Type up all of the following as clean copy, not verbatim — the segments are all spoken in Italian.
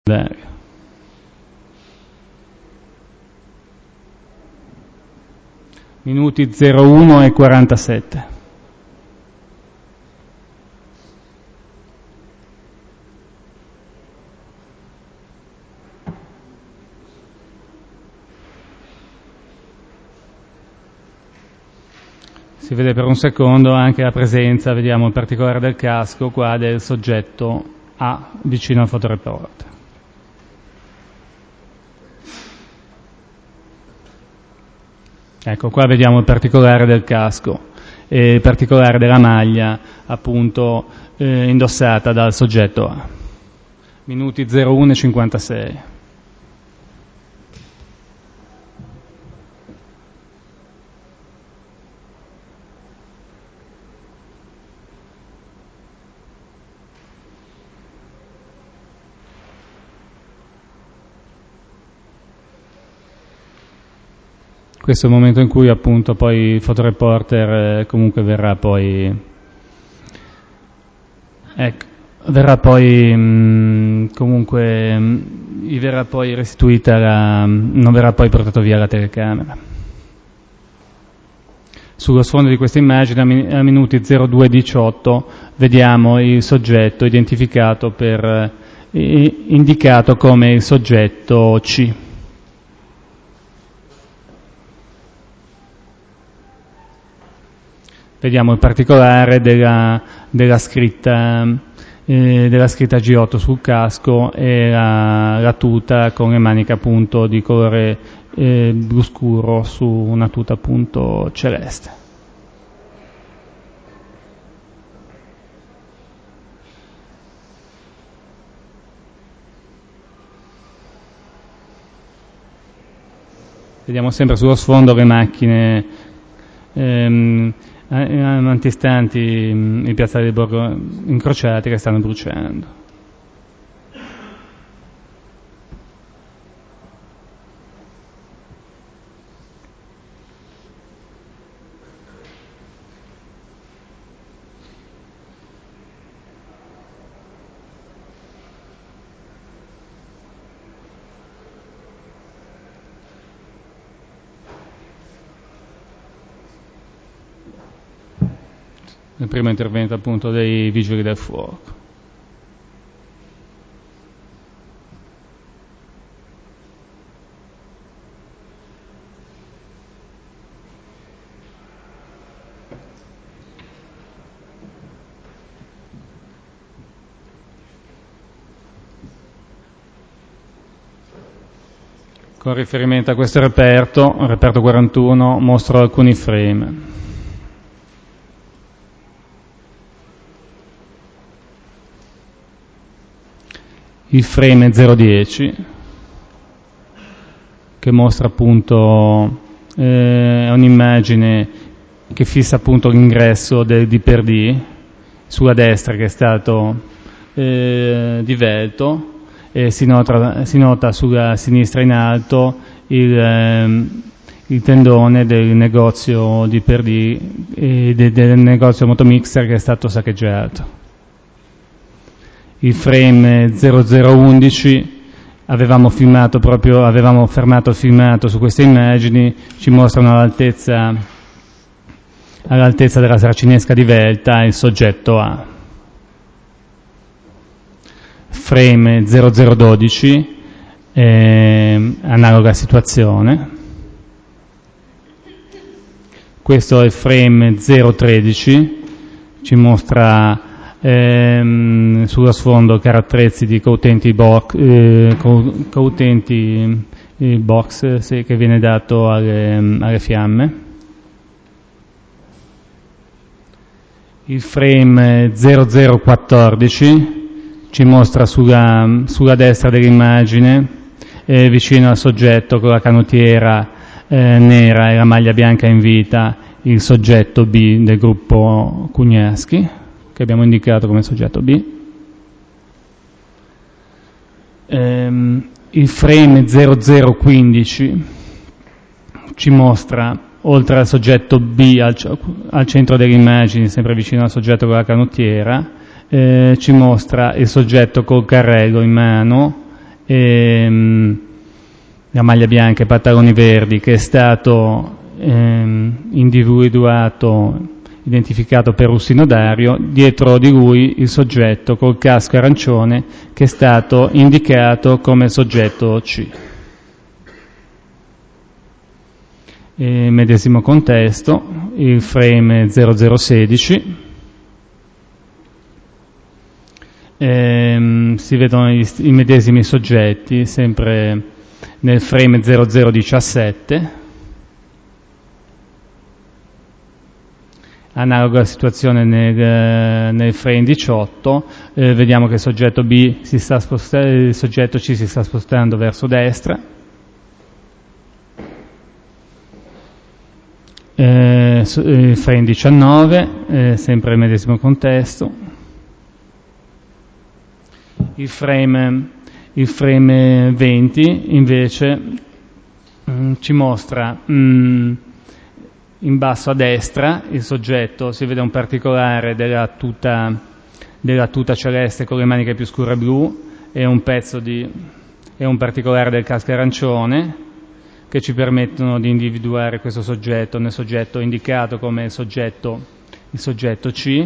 Minuti 01 e 47. Si vede per un secondo anche la presenza, vediamo in particolare del casco qua, del soggetto A vicino al fotoreporter. Ecco, qua vediamo il particolare del casco e il particolare della maglia appunto indossata dal soggetto A. Minuti 01 e 56. Questo è il momento in cui appunto poi il fotoreporter comunque verrà poi comunque gli verrà poi restituita non verrà poi portato via la telecamera. Sullo sfondo di questa immagine a minuti 02:18 vediamo il soggetto identificato indicato come il soggetto C. Vediamo il particolare della scritta G8 sul casco e la tuta con le maniche appunto di colore blu scuro su una tuta appunto celeste. Vediamo sempre sullo sfondo le macchine antistanti i piazzali del borgo incrociati che stanno bruciando. Il primo intervento appunto dei vigili del fuoco. Con riferimento a questo reperto 41, mostro alcuni frame. Il frame 010 che mostra appunto un'immagine che fissa appunto l'ingresso del D/D sulla destra che è stato divelto e si nota sulla sinistra in alto il tendone del negozio D/D e del negozio Motomixer che è stato saccheggiato. Il frame 0011 avevamo fermato il filmato su queste immagini, ci mostrano all'altezza della saracinesca divelta il soggetto A. Frame 0012 analoga situazione. Questo è il frame 013, ci mostra sullo sfondo carattrezzi di Cautenti box che viene dato alle fiamme. Il frame 0014 ci mostra sulla destra dell'immagine vicino al soggetto con la canottiera nera e la maglia bianca in vita il soggetto B del gruppo Cugnaschi che abbiamo indicato come soggetto B. Il frame 0015 ci mostra, oltre al soggetto B al centro dell'immagine, sempre vicino al soggetto con la canottiera, ci mostra il soggetto col carrello in mano la maglia bianca e pantaloni verdi, che è stato identificato per Ursino Dario, dietro di lui il soggetto col casco arancione che è stato indicato come soggetto C. Medesimo contesto, il frame 0016, si vedono i medesimi soggetti sempre nel frame 0017, analoga situazione nel frame 18, vediamo che il soggetto B il soggetto C si sta spostando verso destra, il frame 19, sempre il medesimo contesto, il frame 20 invece ci mostra in basso a destra il soggetto, si vede un particolare della tuta celeste con le maniche più scure blu e un particolare del casco arancione che ci permettono di individuare questo soggetto nel soggetto indicato come il soggetto C.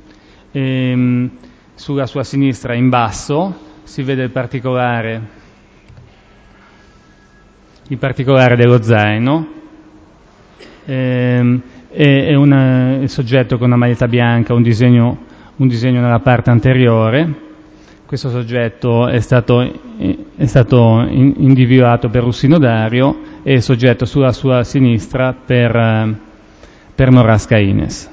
Sulla sua sinistra in basso si vede il particolare dello zaino, il soggetto con una maglietta bianca, un disegno nella parte anteriore. Questo soggetto è stato individuato per Ursino Dario e il soggetto sulla sua sinistra per Morasca Ines.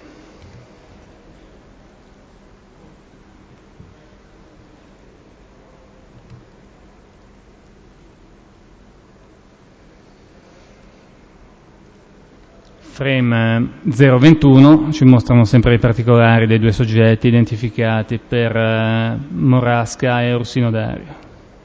Frame 021 ci mostrano sempre i particolari dei due soggetti identificati per Morasca e Ursino Dario.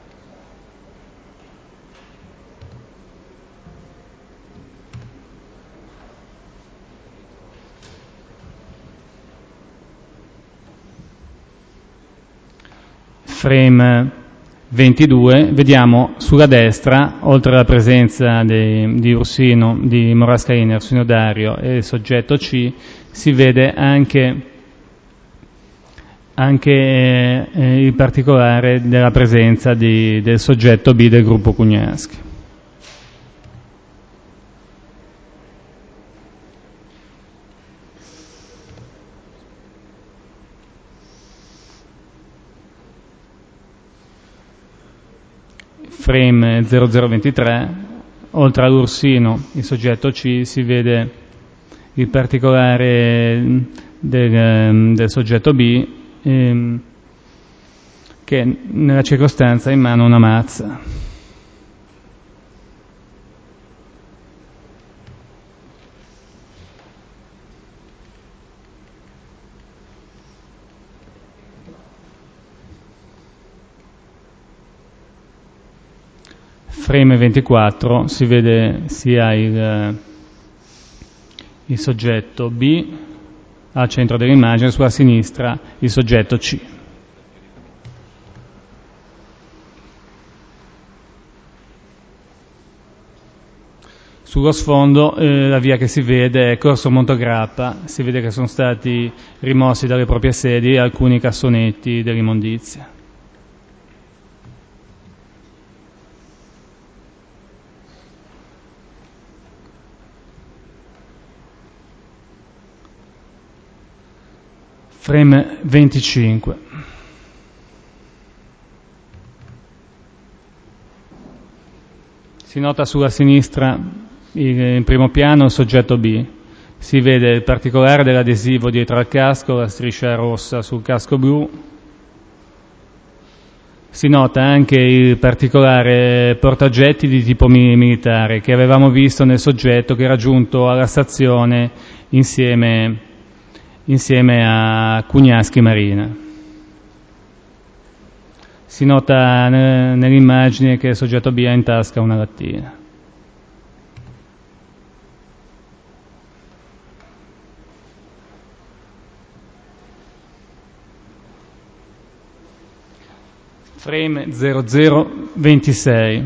Frame 22, vediamo sulla destra, oltre alla presenza di Morasca Ines, Ursino Dario e il soggetto C, si vede anche il particolare della presenza del soggetto B del gruppo Cugnaschi. Frame 0023, oltre all'Ursino, il soggetto C, si vede il particolare del soggetto B che nella circostanza ha in mano una mazza. Frame 24 si vede sia il soggetto B al centro dell'immagine, sulla sinistra il soggetto C. Sullo sfondo la via che si vede è Corso Montograppa, si vede che sono stati rimossi dalle proprie sedi alcuni cassonetti dell'immondizia. Frame 25. Si nota sulla sinistra, in primo piano, il soggetto B. Si vede il particolare dell'adesivo dietro al casco, la striscia rossa sul casco blu. Si nota anche il particolare portaoggetti di tipo militare che avevamo visto nel soggetto che era giunto alla stazione insieme a Cugnaschi Marina. Si nota nell'immagine che il soggetto B ha in tasca una lattina. Frame 0026.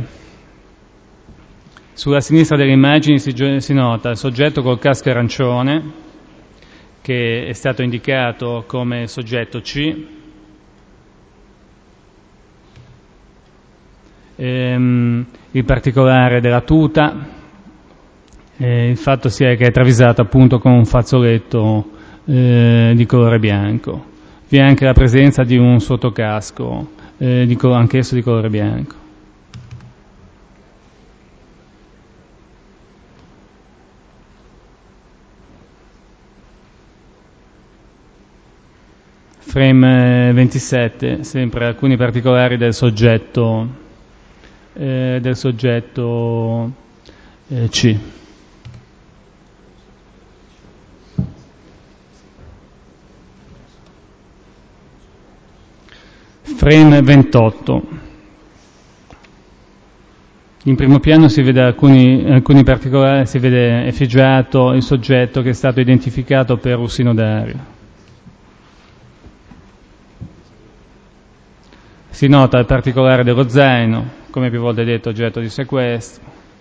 Sulla sinistra delle immagini si nota il soggetto col casco arancione, che è stato indicato come soggetto C. Il particolare della tuta, il fatto sia che è travisata appunto con un fazzoletto di colore bianco. Vi è anche la presenza di un sottocasco, anch'esso di colore bianco. Frame 27, sempre alcuni particolari del soggetto C. Frame 28. In primo piano si vede alcuni particolari, si vede effigiato il soggetto che è stato identificato per Ursino Dario. Si nota il particolare dello zaino, come più volte detto, oggetto di sequestro.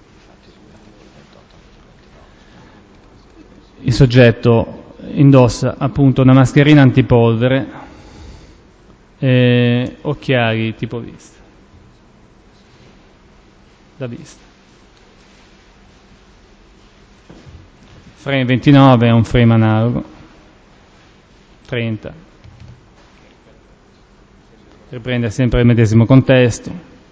Il soggetto indossa appunto una mascherina antipolvere e occhiali tipo vista. Da vista. Frame 29 è un frame analogo. 30. Riprende sempre il medesimo contesto.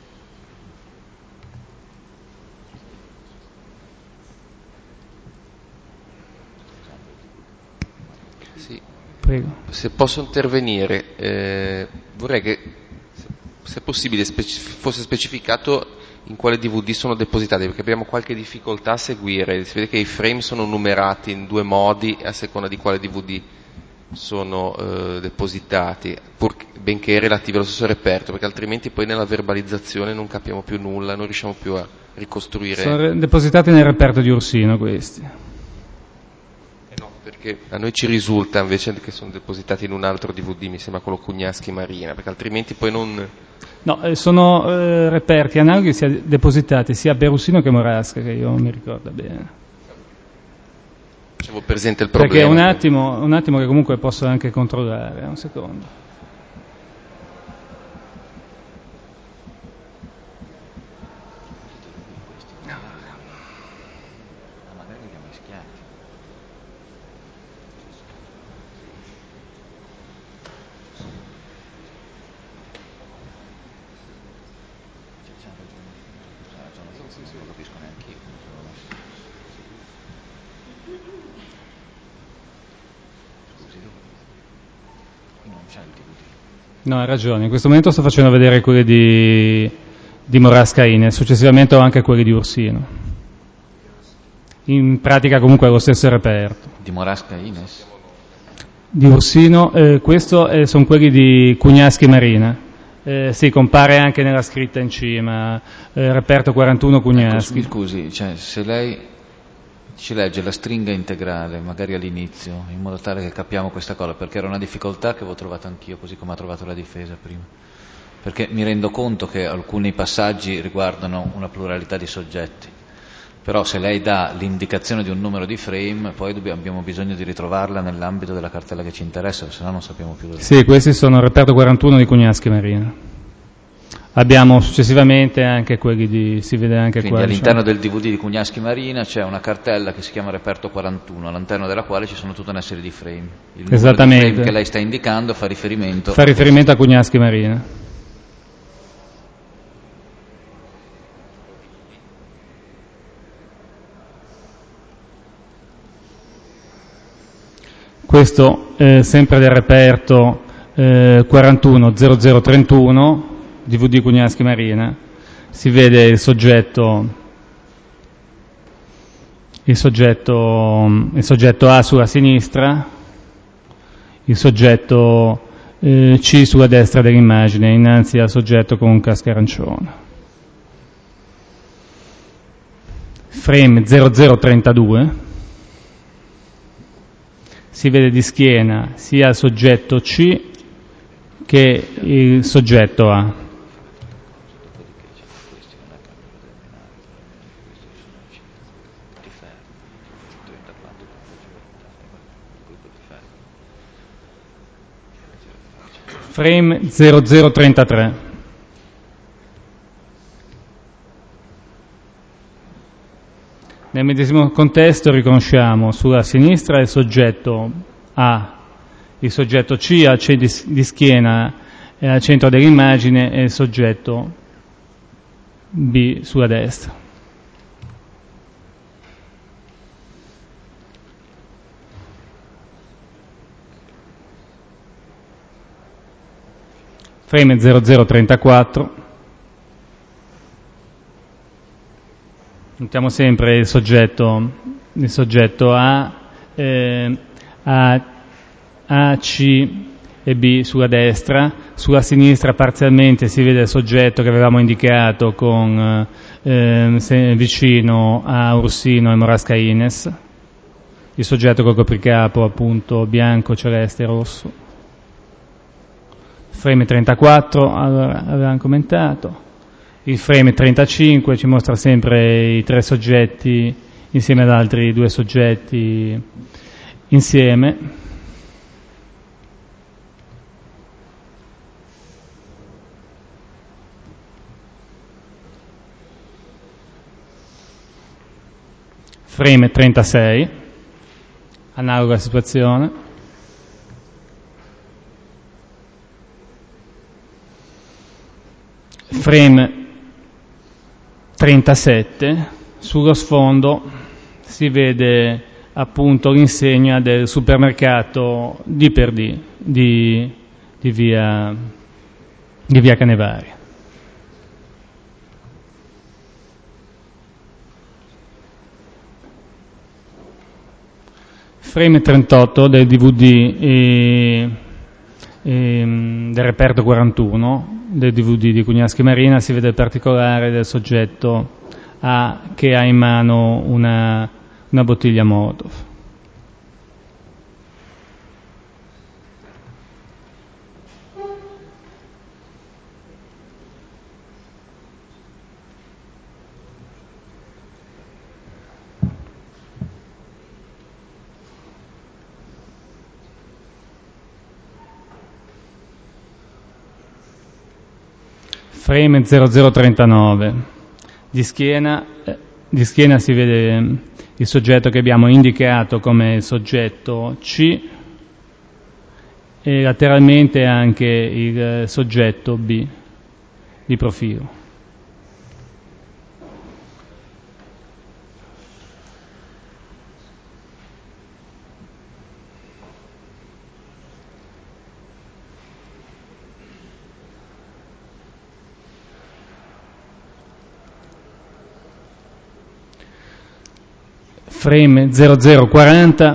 Sì. Prego. Se posso intervenire, vorrei che, se possibile, fosse specificato in quale DVD sono depositati, perché abbiamo qualche difficoltà a seguire. Si vede che i frame sono numerati in due modi a seconda di quale DVD sono depositati, benché relativi allo stesso reperto, perché altrimenti poi nella verbalizzazione non capiamo più nulla, non riusciamo più a ricostruire. Sono depositati nel reperto di Ursino questi. No, perché a noi ci risulta invece che sono depositati in un altro DVD, mi sembra quello Cugnaschi Marina, perché altrimenti poi non... No, sono reperti analoghi depositati sia per Ursino che Morasca, che io mi ricordo bene. Facevo presente il problema. Perché un attimo che comunque posso anche controllare, un secondo. No, hai ragione, in questo momento sto facendo vedere quelli di Morasca Ines, successivamente ho anche quelli di Ursino. In pratica comunque è lo stesso reperto. Di Morasca Ines? Di Ursino, sono quelli di Cugnaschi Marina. Sì, compare anche nella scritta in cima, reperto 41 Cugnaschi. Ecco, scusi, cioè, se lei ci legge la stringa integrale, magari all'inizio, in modo tale che capiamo questa cosa, perché era una difficoltà che avevo trovato anch'io, così come ha trovato la difesa prima. Perché mi rendo conto che alcuni passaggi riguardano una pluralità di soggetti, però se lei dà l'indicazione di un numero di frame, poi abbiamo bisogno di ritrovarla nell'ambito della cartella che ci interessa, se no non sappiamo più dove. Sì, questi sono il reperto 41 di Cugnaschi Marina. Abbiamo successivamente anche quelli si vede anche quindi qua. All'interno del DVD di Cugnaschi Marina c'è una cartella che si chiama reperto 41, all'interno della quale ci sono tutta una serie di frame. Il numero di frame che lei sta indicando fa riferimento a Cugnaschi Marina. Questo sempre del reperto 410031 DVD Cugnaschi Marina, si vede il soggetto A sulla sinistra, il soggetto C sulla destra dell'immagine, innanzi al soggetto con un casco arancione. Frame 0032, si vede di schiena sia il soggetto C che il soggetto A. Frame 0033. Nel medesimo contesto riconosciamo sulla sinistra il soggetto A, il soggetto C al centro di schiena e al centro dell'immagine e il soggetto B sulla destra. Frame 0034. Notiamo sempre il soggetto A, A, C e B sulla destra, sulla sinistra parzialmente si vede il soggetto che avevamo indicato con vicino a Ursino e Morasca Ines, il soggetto col copricapo appunto bianco, celeste e rosso. Frame 34, allora, avevamo commentato. Il frame 35 ci mostra sempre i tre soggetti insieme ad altri due soggetti insieme. Frame 36, analoga situazione. Frame 37, sullo sfondo si vede appunto l'insegna del supermercato D di via Canevari. Frame 38 del DVD del reperto 41 del DVD di Cugnaschio Marina, si vede il particolare del soggetto A che ha in mano una bottiglia Molotov. Frame 0039, di schiena si vede il soggetto che abbiamo indicato come il soggetto C e lateralmente anche il soggetto B di profilo. Frame 0040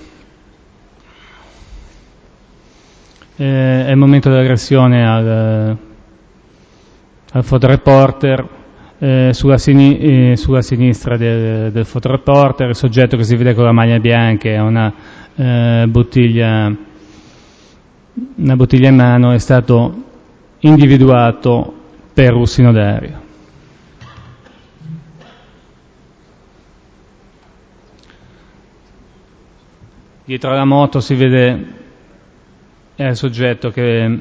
è il momento dell'aggressione al fotoreporter, sulla sinistra del fotoreporter il soggetto che si vede con la maglia bianca e una bottiglia in mano è stato individuato per Ursino Dario. Dietro alla moto si vede il soggetto che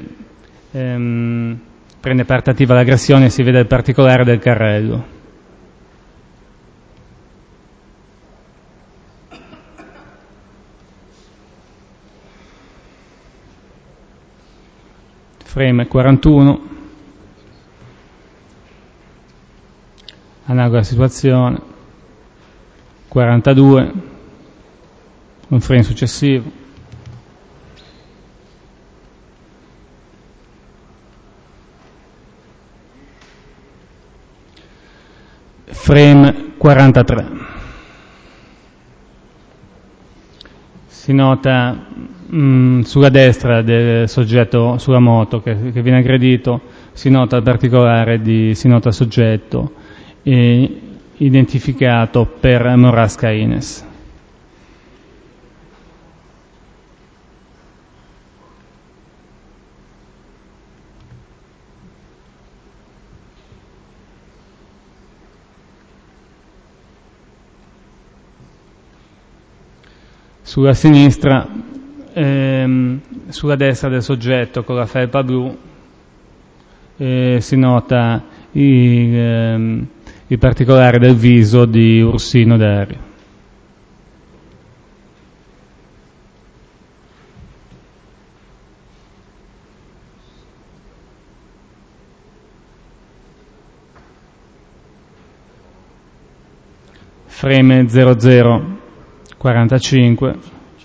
prende parte attiva all'aggressione e si vede il particolare del carrello. Frame 41, analoga situazione. 42, un frame successivo. Frame 43. Si nota sulla destra del soggetto sulla moto che viene aggredito, si nota il particolare si nota il soggetto identificato per Morasca Ines. Sulla sinistra sulla destra del soggetto con la felpa blu si nota il particolare del viso di Ursino Dario. Frame 0045,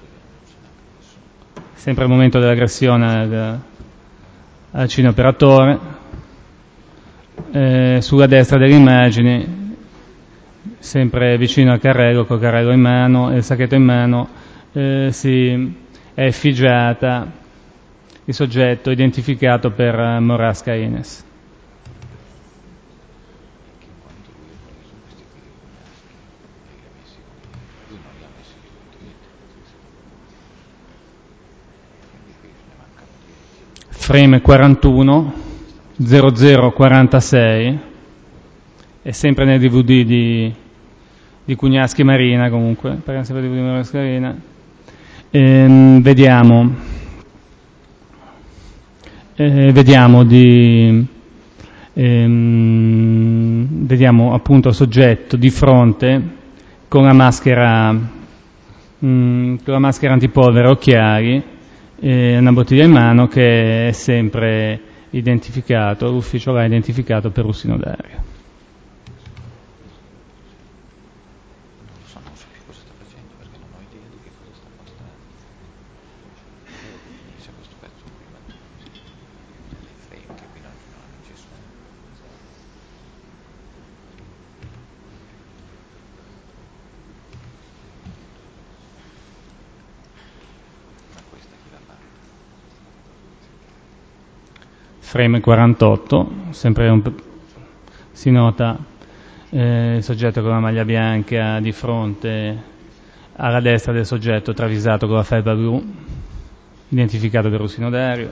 sempre il momento dell'aggressione al cineoperatore. Sulla destra delle immagini, sempre vicino al carrello, col carrello in mano e il sacchetto in mano, è effigiata il soggetto identificato per Morasca Ines. Frame 41, 0046, è sempre nel DVD di Cugnaschi Marina, comunque, parliamo sempre di DVD di Cugnaschi Marina. Vediamo appunto il soggetto di fronte con la maschera antipolvere, occhiali, una bottiglia in mano, che è sempre identificato, l'ufficio l'ha identificato per Ursino Dario. Non so più cosa sta facendo perché non ho idea di che cosa sta mostrando. Inizia questo pezzo prima dei frame che qui non ci sono. Ma questa chi l'ha fatta? Frame 48, sempre si nota il soggetto con la maglia bianca di fronte alla destra del soggetto, travisato con la felpa blu, identificato per Ursino Dario.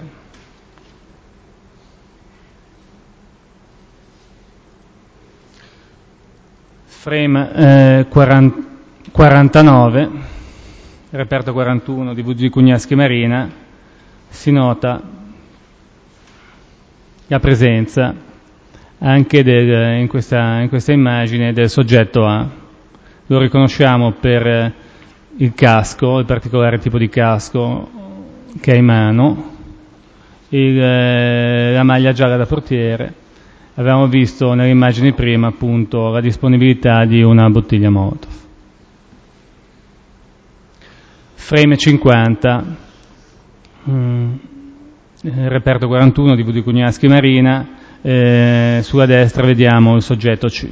Frame 49, reperto 41 di VG Cugnaschi Marina, si nota la presenza anche in questa immagine del soggetto A. Lo riconosciamo per il casco, il particolare tipo di casco che ha in mano, la maglia gialla da portiere. Avevamo visto nelle immagini prima appunto la disponibilità di una bottiglia Molotov. Frame 50, reperto 41 di VD Cugnaschi Marina, sulla destra vediamo il soggetto C.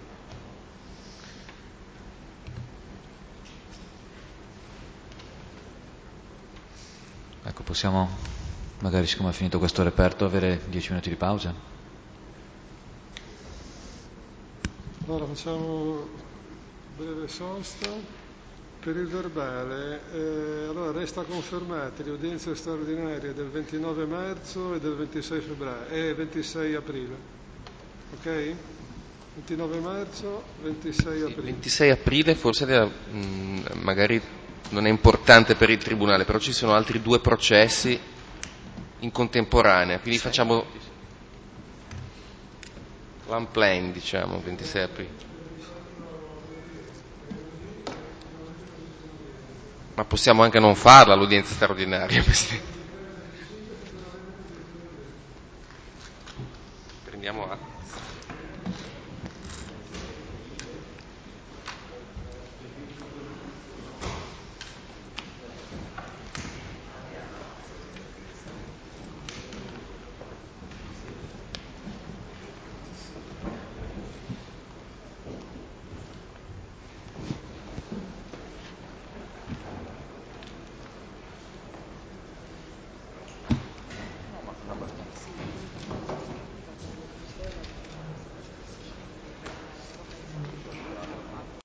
Ecco, possiamo, magari siccome è finito questo reperto, avere 10 minuti di pausa? Allora facciamo breve sosta. Per il verbale, allora resta confermate le udienze straordinarie del 29 marzo e del 26 febbraio e 26 aprile. Ok? 29 marzo, 26 aprile. 26 aprile forse magari non è importante per il tribunale, però ci sono altri 2 processi in contemporanea, quindi facciamo one plan, diciamo, 26 aprile. Ma possiamo anche non farla l'udienza straordinaria, Presidente. Prendiamo atto.